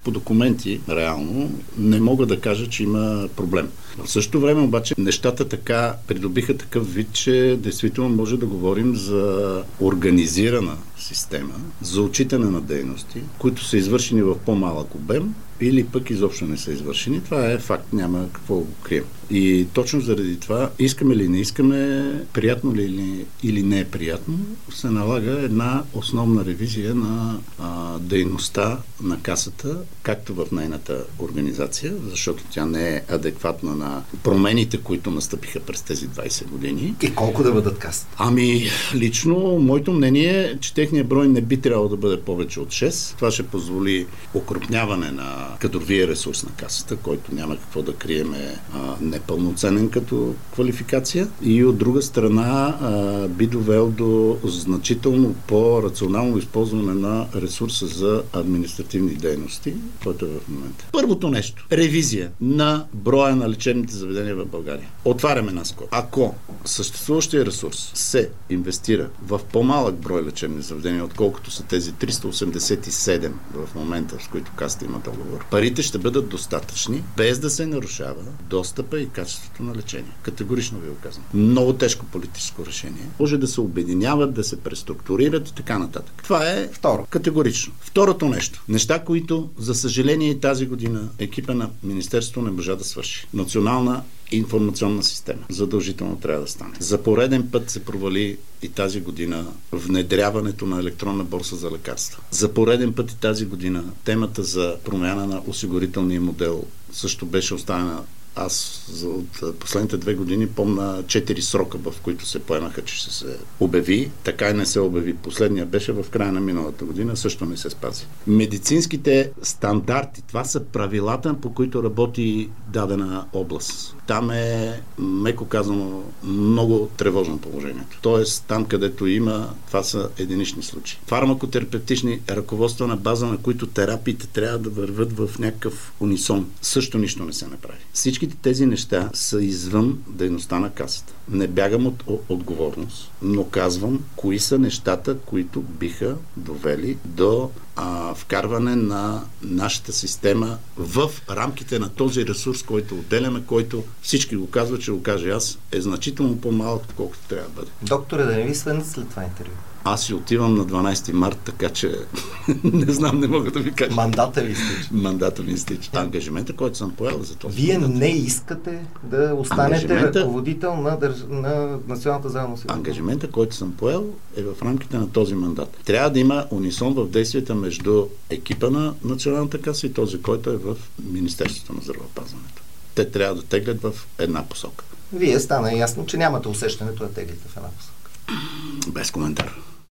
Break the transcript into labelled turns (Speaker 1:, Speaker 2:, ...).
Speaker 1: по документи, реално, не мога да кажа, че има проблем. В същото време обаче нещата така придобиха такъв вид, че действително може да говорим за организирана система, за отчитане на дейности, които са извършени в по-малък обем или пък изобщо не са извършени. Това е факт, няма какво го крием. И точно заради това, искаме ли не искаме, приятно ли или не е приятно, се налага една основна ревизия на дейността на Касата, както в нейната организация, защото тя не е адекватна на промените, които настъпиха през тези 20 години.
Speaker 2: И колко да бъдат Касата?
Speaker 1: Лично, моето мнение е, че техният брой не би трябвало да бъде повече от 6. Това ще позволи окрупняване на кадровия ресурс на Касата, който няма какво да криеме непълноценен като квалификация. И от друга страна би довел до значително по-рационално използване на ресурса за административни дейности, който е в момента. Първото нещо. Ревизия на броя на лечебните заведения в България. Отваряме една скоба. Ако съществуващия ресурс се инвестира в по-малък брой лечебни заведения, отколкото са тези 387 в момента, с които Касата има договор, парите ще бъдат достатъчни, без да се нарушава достъпа и качеството на лечение. Категорично ви го казвам. Много тежко политическо решение. Може да се обединяват, да се преструктурират и така нататък. Това е
Speaker 2: второ.
Speaker 1: Категорично. Второто нещо. Неща, които, за съжаление, и тази година екипа на Министерството не можа да свърши. Национална информационна система. Задължително трябва да стане. За пореден път се провали и тази година внедряването на електронна борса за лекарства. За пореден път и тази година темата за промяна на осигурителния модел също беше оставена. Аз от последните 2 години помня 4 срока, в които се поемаха, че ще се обяви. Така и не се обяви. Последния беше в края на миналата година, също не се спази. Медицинските стандарти, това са правилата, по които работи дадена област. Там е, меко казано, много тревожно положението. Тоест, там където има, това са единични случаи. Фармакотерапевтични ръководства на база, на които терапиите трябва да върват в някакъв унисон. Също нищо не се направи. Всичките тези неща са извън дейността на Касата. Не бягам от отговорност, но казвам кои са нещата, които биха довели до вкарване на нашата система в рамките на този ресурс, който отделяме, който всички го казват, че го кажа аз, е значително по-малък, отколкото трябва да бъде.
Speaker 2: Докторе, да не ви свънат след това интервю?
Speaker 1: Аз си отивам на 12 март, така че не знам, не мога да ви кажа.
Speaker 2: Мандата ви изтича.
Speaker 1: Мандата ми изтича. Ангажимента, който съм поел за този
Speaker 2: Вие
Speaker 1: мандат.
Speaker 2: не искате да останете ръководител на Националната здравноосигурителна.
Speaker 1: Ангажимента, който съм поел, е в рамките на този мандат. Трябва да има унисон в действията между екипа на Националната каса и този, който е в Министерството на здравеопазването. Те трябва да теглят в една посока.
Speaker 2: Вие стана ясно, че нямате усещането да теглите в една посока.
Speaker 1: Без коментар.